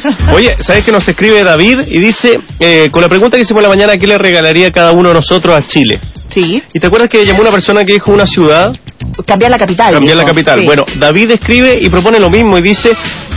Oye, ¿sabes que nos escribe David? Y dice, con la pregunta que hicimos la mañana, ¿qué le regalaría cada uno de nosotros a Chile? Sí. ¿Y te acuerdas que llamó una persona que dijo una ciudad? Cambiar la capital. Cambiar la capital. Sí. Bueno, David escribe y propone lo mismo y dice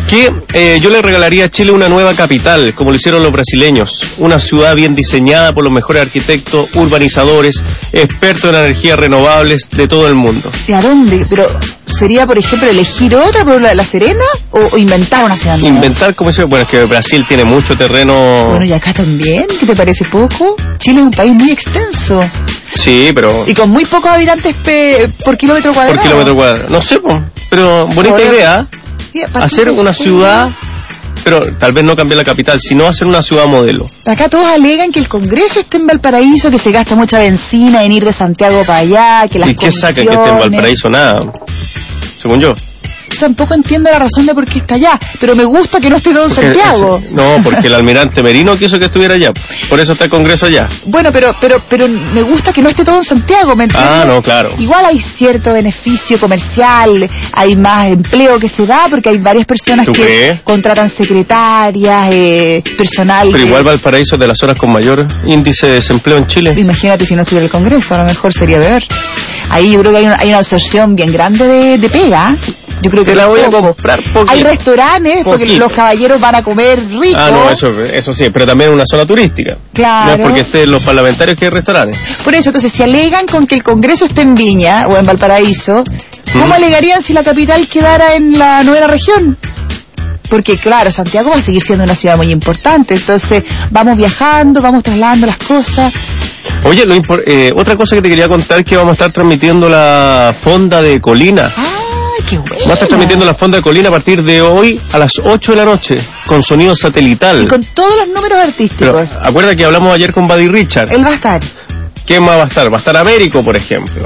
que yo le regalaría a Chile una nueva capital, como lo hicieron los brasileños. Una ciudad bien diseñada por los mejores arquitectos, urbanizadores, expertos en energías renovables de todo el mundo. ¿Y a dónde? Pero ¿sería, por ejemplo, elegir otra por La Serena o inventar una ciudad nueva? Inventar, como se... Bueno, es que Brasil tiene mucho terreno... Bueno, y acá también, ¿qué te parece poco? Chile es un país muy extenso. Sí, pero... Y con muy pocos habitantes por kilómetro cuadrado. Por kilómetro cuadrado. No sé, pero bonita idea. Sí, hacer una ciudad, pero tal vez no cambiar la capital, sino hacer una ciudad modelo. Acá todos alegan que el Congreso esté en Valparaíso, que se gasta mucha benzina en ir de Santiago para allá, que las ¿Y qué saca que esté en Valparaíso? Nada, según yo. Yo tampoco entiendo la razón de por qué está allá, pero me gusta que no esté todo en Santiago. No, porque el almirante Merino quiso que estuviera allá, por eso está el Congreso allá. Bueno, pero me gusta que no esté todo en Santiago, ¿me entiendes? Ah, no, claro. Igual hay cierto beneficio comercial, hay más empleo que se da, porque hay varias personas que contratan secretarias, personal. Pero igual Valparaíso es de las zonas con mayor índice de desempleo en Chile. Imagínate si no estuviera el Congreso, a lo mejor sería peor. Ahí yo creo que hay una absorción bien grande de pega. Yo creo que la voy a comprar poquito. Hay restaurantes porque los caballeros van a comer rico. Ah, no, eso sí, pero también una zona turística. Claro. No es porque estén los parlamentarios que hay restaurantes. Por eso, entonces, si alegan con que el Congreso esté en Viña o en Valparaíso, ¿cómo alegarían si la capital quedara en la novena región? Porque, claro, Santiago va a seguir siendo una ciudad muy importante, entonces vamos viajando, vamos trasladando las cosas. Oye, otra cosa que te quería contar es que vamos a estar transmitiendo la Fonda de Colina. ¡Qué bueno! Va a estar transmitiendo la Fonda de Colina a partir de hoy a las 8 de la noche, con sonido satelital. Y con todos los números artísticos. Pero, acuerda que hablamos ayer con Buddy Richard. Él va a estar. ¿Quién más va a estar? Va a estar Américo, por ejemplo.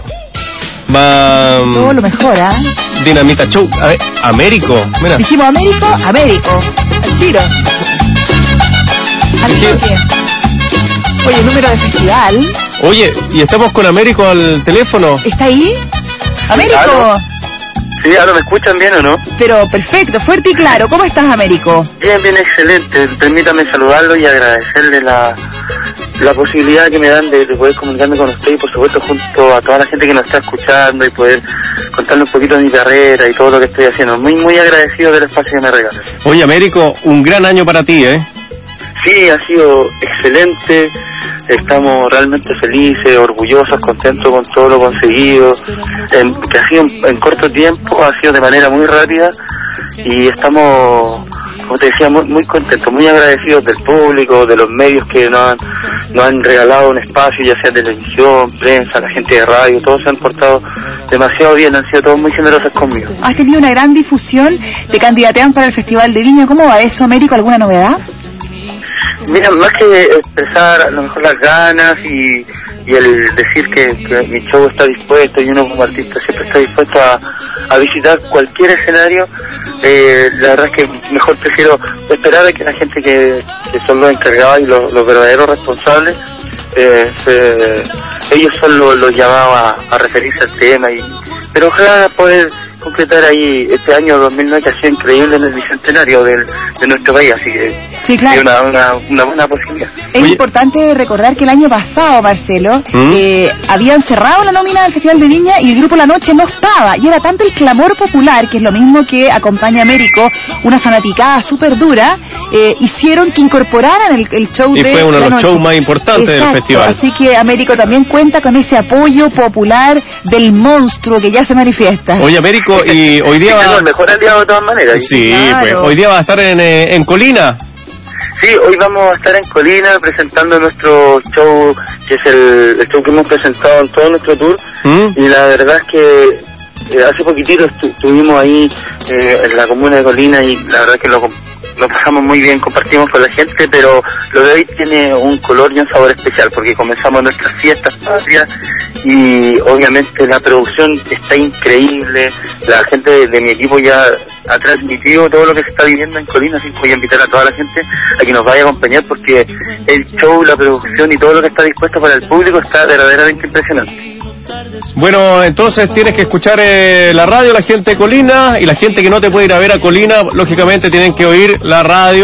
Va... Todo lo mejor, ¿ah? Dinamita Show. A ver, Américo, mira. Dijimos Américo. Al tiro. Al toque. Oye, número de festival. Oye, y estamos con Américo al teléfono. ¿Está ahí? ¡Américo! ¿Aló? Sí, ahora me escuchan bien o no. Pero perfecto, fuerte y claro. ¿Cómo estás, Américo? Bien, excelente. Permítame saludarlo y agradecerle la posibilidad que me dan de poder comunicarme con usted y por supuesto junto a toda la gente que nos está escuchando y poder contarle un poquito de mi carrera y todo lo que estoy haciendo. Muy, muy agradecido del espacio que me regalan. Oye, Américo, un gran año para ti, ¿eh? Sí, ha sido excelente. Estamos realmente felices, orgullosos, contentos con todo lo conseguido, que ha sido en corto tiempo, ha sido de manera muy rápida y estamos, como te decía, muy contentos, muy agradecidos del público, de los medios que nos han regalado un espacio, ya sea televisión, prensa, la gente de radio, todos se han portado demasiado bien, han sido todos muy generosos conmigo. Has tenido una gran difusión, te candidatean para el Festival de Viña, ¿cómo va eso, Américo? ¿Alguna novedad? Mira, más que expresar a lo mejor las ganas y el decir que mi show está dispuesto y uno como artista siempre está dispuesto a visitar cualquier escenario, la verdad es que mejor prefiero esperar a que la gente que son los encargados y los verdaderos responsables, ellos son los llamados a referirse al tema, pero ojalá poder concretar ahí este año 2009 que ha sido increíble en el bicentenario de nuestro país, así que sí, claro. Es una buena posibilidad. Es importante recordar que el año pasado, Marcelo, habían cerrado la nómina del Festival de Viña y el grupo La Noche no estaba, y era tanto el clamor popular, que es lo mismo que acompaña a Américo, una fanaticada súper dura, hicieron que incorporaran el show de La Noche. Y fue uno de los shows más importantes del festival. Así que Américo también cuenta con ese apoyo popular del monstruo que ya se manifiesta. Oye, Américo, y hoy día va... el mejor aliado de todas maneras. Sí, claro. Pues hoy día va a estar en Colina. Sí, hoy vamos a estar en Colina presentando nuestro show, que es el show que hemos presentado en todo nuestro tour. Y la verdad es que hace poquitito estuvimos ahí en la comuna de Colina y la verdad es que lo pasamos muy bien, compartimos con la gente, pero lo de hoy tiene un color y un sabor especial porque comenzamos nuestras fiestas patrias y obviamente la producción está increíble, la gente de mi equipo ya ha transmitido todo lo que se está viviendo en Colina, así que voy a invitar a toda la gente a que nos vaya a acompañar porque el show, la producción y todo lo que está dispuesto para el público está verdaderamente impresionante. Bueno, entonces tienes que escuchar la radio, la gente de Colina, y la gente que no te puede ir a ver a Colina, lógicamente tienen que oír la radio.